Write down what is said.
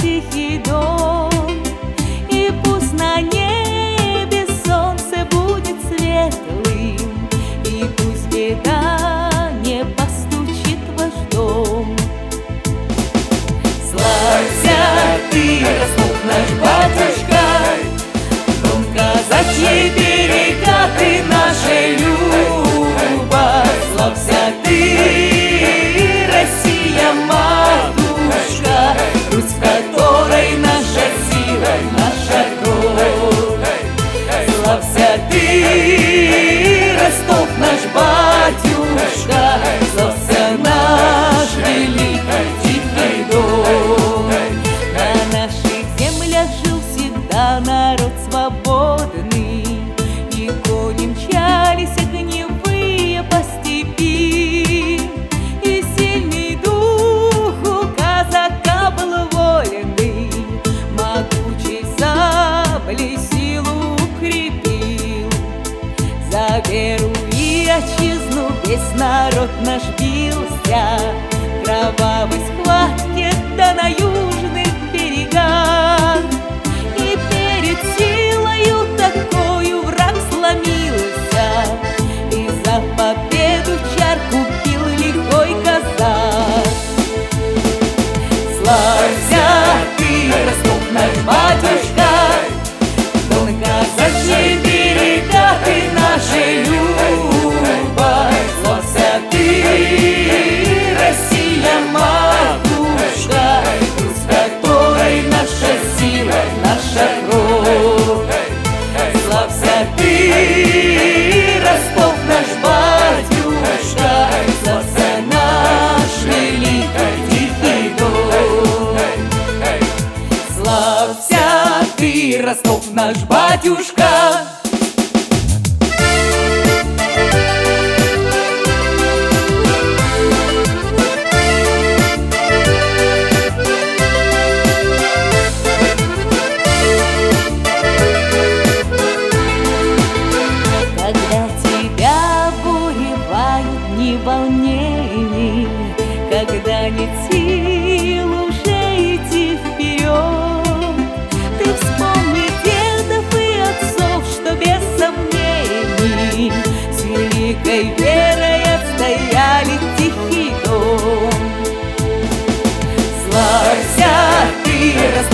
тихий дом. И пусть на небе солнце будет светлым, и пусть беда не постучит в ваш дом. Славься ты, Ростов наш батюшка, дом казачий, берега ты наша Люба. Славься ты, Россия, матушка, Русь, в которой наша сила, наша кровь. Славься ты, Ростов наш батюшка, славься наш великий тихий дом. На наших землях жил всегда народ свободный, и кони мчались огневые по степи, и сильный дух у казака был воленный, могучей саблей силу укрепил. За веру и отчизну весь народ наш бился в кровавой схватке да на южных берегах. И перед силою такою враг сломился, и за победу чарку пил лихой казак. Славься ты, Ростов наш батюшка, дом казачий, берега ты наша Люба. Славься ты, Россия, матушка, Русь, в которой наша сила, наша кровь. Славься ты, Ростов наш батюшка, славься наш великий тихий дом. Славься ты, Ростов наш батюшка. Когда тебя буревают дни волнений, когда нет сил уже идти вперед, ты вспомни дедов и отцов, что без сомнений с великой верой отстояли тихий дом. Славься ты,